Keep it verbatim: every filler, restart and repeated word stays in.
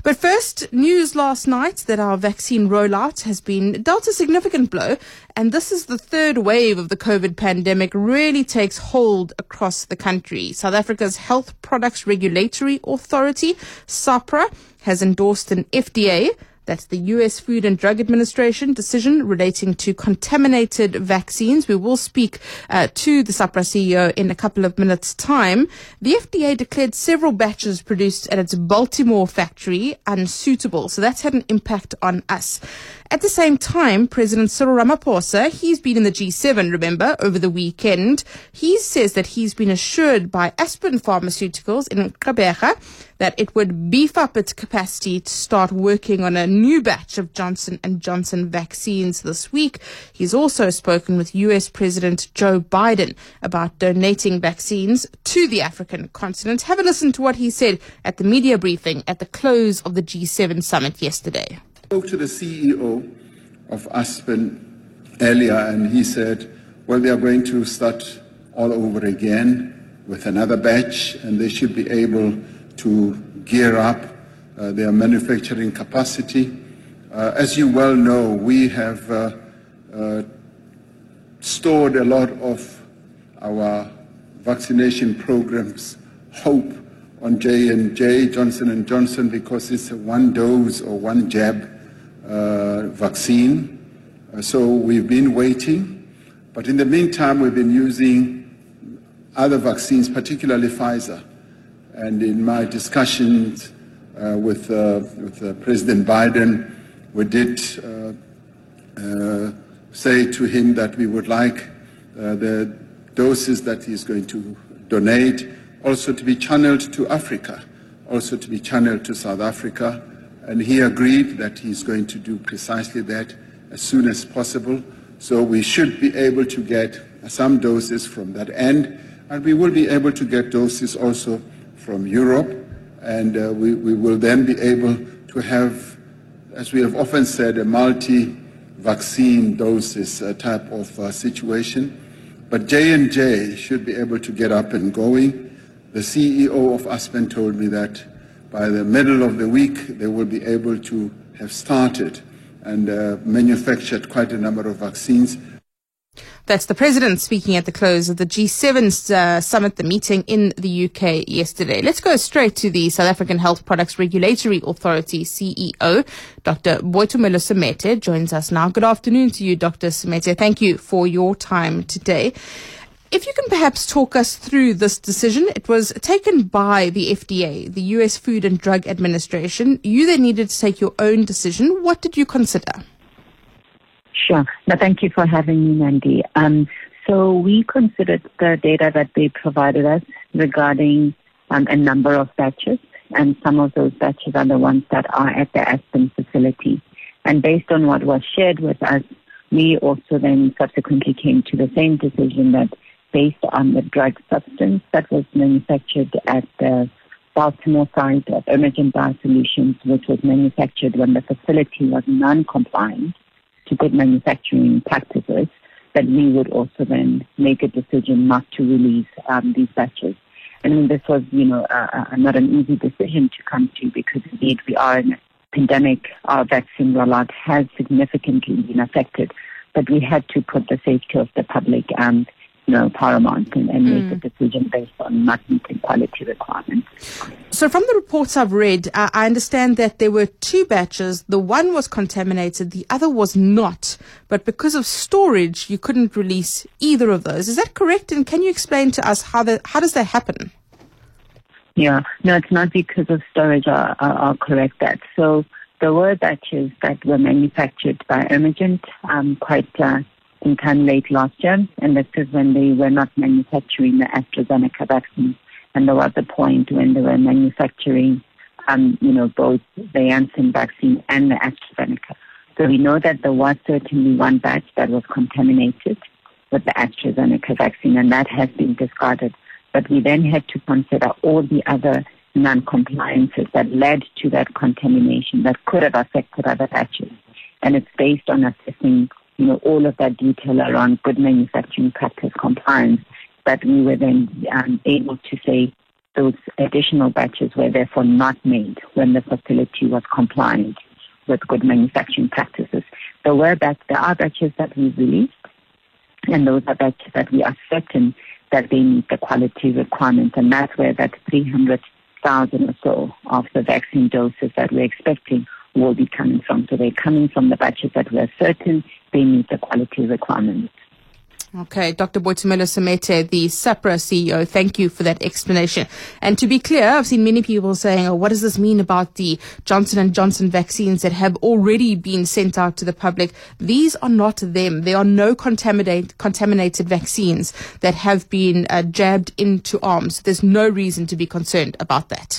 But first, news last night that our vaccine rollout has been dealt a significant blow, and this is the third wave of the COVID pandemic really takes hold across the country. South Africa's Health Products Regulatory Authority, SAHPRA, has endorsed an F D A, that's the U S Food and Drug Administration, decision relating to contaminated vaccines. We will speak uh, to the SAHPRA C E O in a couple of minutes' time. The F D A declared several batches produced at its Baltimore factory unsuitable, so that's had an impact on us. At the same time, President Cyril Ramaphosa, he's been in the G seven, remember, over the weekend. He says that he's been assured by Aspen Pharmaceuticals in Gqeberha that it would beef up its capacity to start working on a new batch of Johnson and Johnson vaccines this week. He's also spoken with U S President Joe Biden about donating vaccines to the African continent. Have a listen to what he said at the media briefing at the close of the G seven summit yesterday. I spoke to the C E O of Aspen earlier, and he said, well, they are going to start all over again with another batch, and they should be able to gear up uh, their manufacturing capacity. Uh, as you well know, we have uh, uh, stored a lot of our vaccination programs hope on J and J, Johnson and Johnson, because it's a one dose or one jab uh, vaccine. Uh, so we've been waiting, but in the meantime, we've been using other vaccines, particularly Pfizer. And in my discussions uh, with, uh, with uh, President Biden, we did uh, uh, say to him that we would like uh, the doses that he's going to donate also to be channeled to Africa, also to be channeled to South Africa. And he agreed that he's going to do precisely that as soon as possible. So we should be able to get some doses from that end, and we will be able to get doses also from Europe, and uh, we, we will then be able to have, as we have often said, a multi-vaccine doses uh, type of uh, situation. But J and J should be able to get up and going. The C E O of Aspen told me that by the middle of the week they will be able to have started and uh, manufactured quite a number of vaccines. That's the president speaking at the close of the G seven uh, summit, the meeting in the U K yesterday. Let's go straight to the South African Health Products Regulatory Authority C E O. Doctor Boitumelo Semete joins us now. Good afternoon to you, Doctor Semete. Thank you for your time today. If you can perhaps talk us through this decision. It was taken by the F D A, the U S Food and Drug Administration. You then needed to take your own decision. What did you consider? Sure. No, thank you for having me, Mandy. Um, so we considered the data that they provided us regarding um, a number of batches, and some of those batches are the ones that are at the Aspen facility. And based on what was shared with us, we also then subsequently came to the same decision that based on the drug substance that was manufactured at the Baltimore site of Emergent Biosolutions, which was manufactured when the facility was non-compliant to good manufacturing practices, that we would also then make a decision not to release um, these batches. And I mean, this was, you know, uh, uh, not an easy decision to come to, because indeed we are in a pandemic. Our vaccine rollout has significantly been affected, but we had to put the safety of the public um, you know, paramount and, and mm. make a decision based on not meeting quality requirements. So from the reports I've read, uh, I understand that there were two batches. The one was contaminated, the other was not. But because of storage, you couldn't release either of those. Is that correct? And can you explain to us how that, how does that happen? Yeah, no, it's not because of storage. I'll, I'll correct that. So there were batches that were manufactured by Emergent um, quite uh, in time late last year, and this is when they were not manufacturing the AstraZeneca vaccine. And there was a point when they were manufacturing, um, you know, both the Janssen vaccine and the AstraZeneca. So we know that there was certainly one batch that was contaminated with the AstraZeneca vaccine, and that has been discarded. But we then had to consider all the other non-compliances that led to that contamination that could have affected other batches. And it's based on assessing, you know, all of that detail around good manufacturing practice compliance that we were then um, able to say those additional batches were therefore not made when the facility was compliant with good manufacturing practices. There were bat- there are batches that we released, and those are batches that we are certain that they meet the quality requirements, and that's where that three hundred thousand or so of the vaccine doses that we're expecting will be coming from. So they're coming from the batches that we're certain they meet the quality requirements. Okay, Doctor Boitumelo Semete, the SAHPRA C E O, thank you for that explanation. And to be clear, I've seen many people saying, oh, what does this mean about the Johnson and Johnson vaccines that have already been sent out to the public? These are not them. There are no contaminate, contaminated vaccines that have been uh, jabbed into arms. There's no reason to be concerned about that.